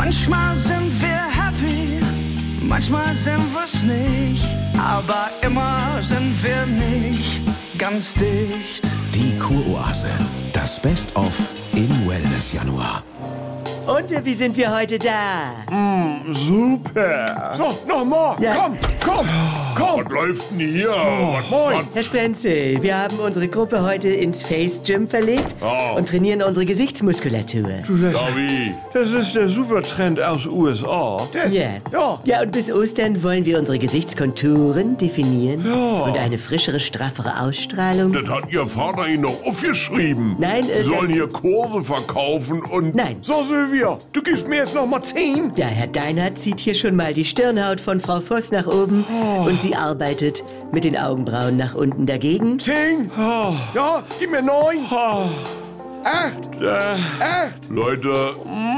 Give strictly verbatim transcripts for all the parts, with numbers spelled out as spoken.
Manchmal sind wir happy, manchmal sind wir's nicht, aber immer sind wir nicht ganz dicht. Die Kuroase, das Best-of im Wellness-Januar. Und wie sind wir heute da? Mm, super. So, nochmal. Ja. Komm, komm, komm. Was läuft denn hier? Was, Moin. Herr Sprenzel, wir haben unsere Gruppe heute ins Face Gym verlegt Oh. und trainieren unsere Gesichtsmuskulatur. Du, das, Ja, wie? das ist der Supertrend aus U S A. Ja. Ja. Ja, und bis Ostern wollen wir unsere Gesichtskonturen definieren Ja. und eine frischere, straffere Ausstrahlung. Das hat Ihr Vater Ihnen noch aufgeschrieben. Nein, äh, Sie sollen das- hier Kurse verkaufen und... Nein. So, Sylvia, du gibst mir jetzt noch mal zehn. Ja, Herr Deinhardt zieht hier schon mal die Stirnhaut von Frau Voss nach oben und sie arbeitet mit den Augenbrauen nach unten dagegen. Zehn. Oh, Ja, gib mir neun. oh, Acht. äh, Acht. Leute,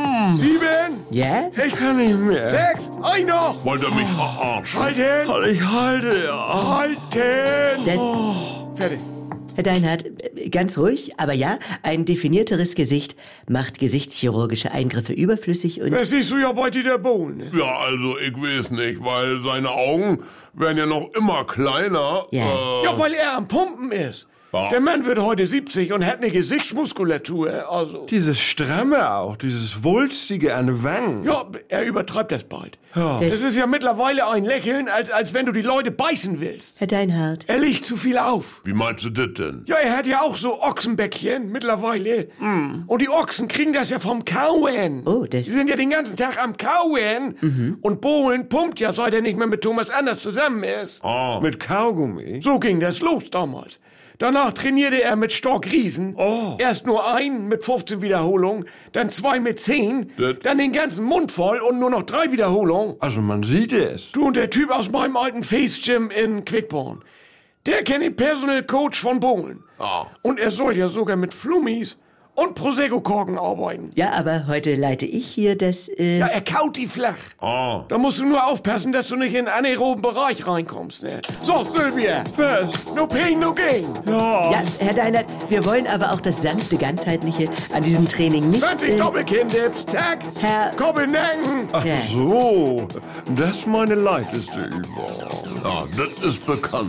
Sieben. Ja? ich kann nicht mehr. Sechs. Ein noch. wollt ihr mich verarschen? Halten. Ich halte ja. Halten. Das, Fertig. Herr Deinhardt, äh, ganz ruhig, aber ja, ein definierteres Gesicht macht gesichtschirurgische Eingriffe überflüssig und... Das siehst du ja bei Dieter Bohlen. Ne? Ja, also ich weiß nicht, weil seine Augen werden ja noch immer kleiner. Ja. Äh, Ja, weil er am Pumpen ist. Ja. Der Mann wird heute siebzig und hat eine Gesichtsmuskulatur. Also. Dieses Stramme auch, dieses Wulstige an den Wangen. Ja, er übertreibt das bald. Ja. Es ist ja mittlerweile ein Lächeln, als, als wenn du die Leute beißen willst. Herr Deinhardt, Er legt zu viel auf. Wie meinst du das denn? Ja, er hat ja auch so Ochsenbäckchen mittlerweile. Und die Ochsen kriegen das ja vom Kauen. Oh, das- Die sind ja den ganzen Tag am Kauen. Und Bohlen pumpt ja, seit er nicht mehr mit Thomas Anders zusammen ist. Ah, Mit Kaugummi. So ging das los damals. Danach trainierte er mit Stock Riesen. Oh. Erst nur einen mit fünfzehn Wiederholungen, dann zwei mit zehn, Das- dann den ganzen Mund voll und nur noch drei Wiederholungen. Also man sieht es. Du und der Typ aus meinem alten Face Gym in Quickborn, der kennt den Personal Coach von Bohlen. Ah. Und er soll ja sogar mit Flummis und Prosecco-Korken arbeiten. ja, aber heute leite ich hier das... Äh, Ja, er kaut die flach. ah. Da musst du nur aufpassen, dass du nicht in den anaeroben Bereich reinkommst. Ne? So, Sylvia. Was? No pain, no gain. Ja. ja, Herr Deinhardt, wir wollen aber auch das sanfte, ganzheitliche an diesem Training nicht... zwanzig äh, Doppelkinn-Dips, zack. Herr- Koppelnacken. Ach Ja. so, das ist meine leichteste Übung. Ja, das ist bekannt.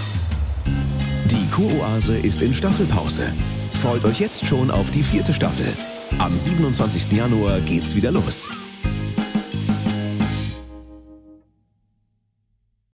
Die Kuroase ist in Staffelpause. Freut euch jetzt schon auf die vierte Staffel. Am siebenundzwanzigsten Januar geht's wieder los.